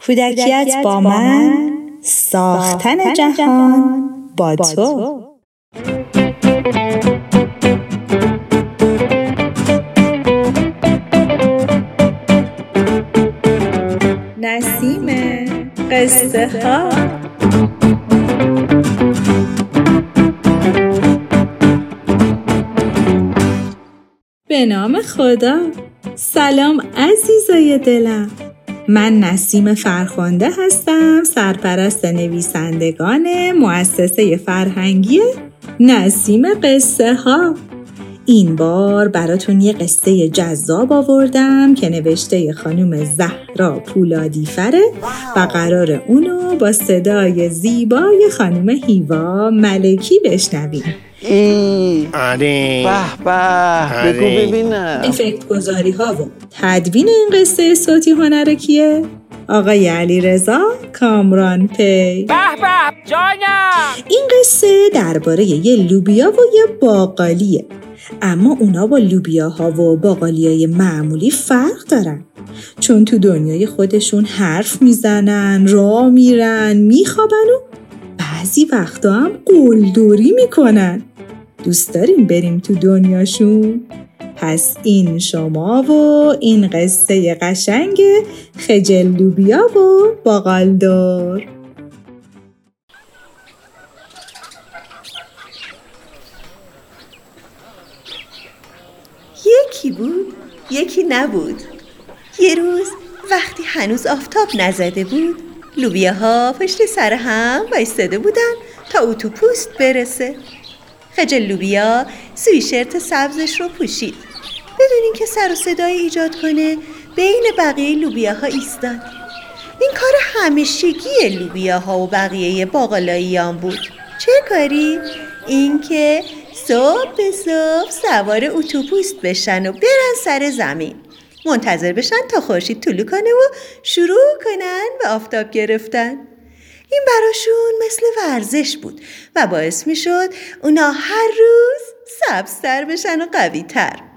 کودکیت با من، ساختن جهان با تو. نسیم قصه ها. به نام خدا. سلام عزیزای دلم، من نسیم فرخنده هستم، سرپرست نویسندگان مؤسسه فرهنگی نسیم قصه ها. این بار براتون یه قصه جذاب آوردم که نوشته خانم زهرا پولادیفره و قرار اونو با صدای زیبای خانم هیوا ملکی بشنویم. آره به بگو ببینم. افکت گذاری ها و تدوین این قصه صوتی هنر کیه؟ آقای علیرضا کامرانپی. به جانم. این قصه درباره یه لوبیا و یه باقالیه، اما اونا با لوبیاها و باقالیای معمولی فرق دارن، چون تو دنیای خودشون حرف میزنن، راه میرن، میخوابن و بعضی وقتا هم قلدری میکنن. دوست داریم بریم تو دنیاشون؟ پس این شما و این قصه قشنگ خجل لوبیا و باقالدور. یکی بود، یکی نبود. یه روز وقتی هنوز آفتاب نزده بود، لوبیاها پشت سر هم وایستاده بودن تا اتوپوست برسه. خجل لوبیا سویشرت سبزش رو پوشید، بدون اینکه سر و صدایی ایجاد کنه بین بقیه لوبیاها ایستاد. این کار همیشگی لوبیاها و بقیه باقالاییان بود. چه کاری؟ اینکه صبح به صبح سوار اتوپوست بشن و برن سر زمین، منتظر بشن تا خورشید طلوع کنه و شروع کنن به آفتاب گرفتن. این براشون مثل ورزش بود و باعث می شد اونا هر روز سبزتر بشن و قوی‌تر.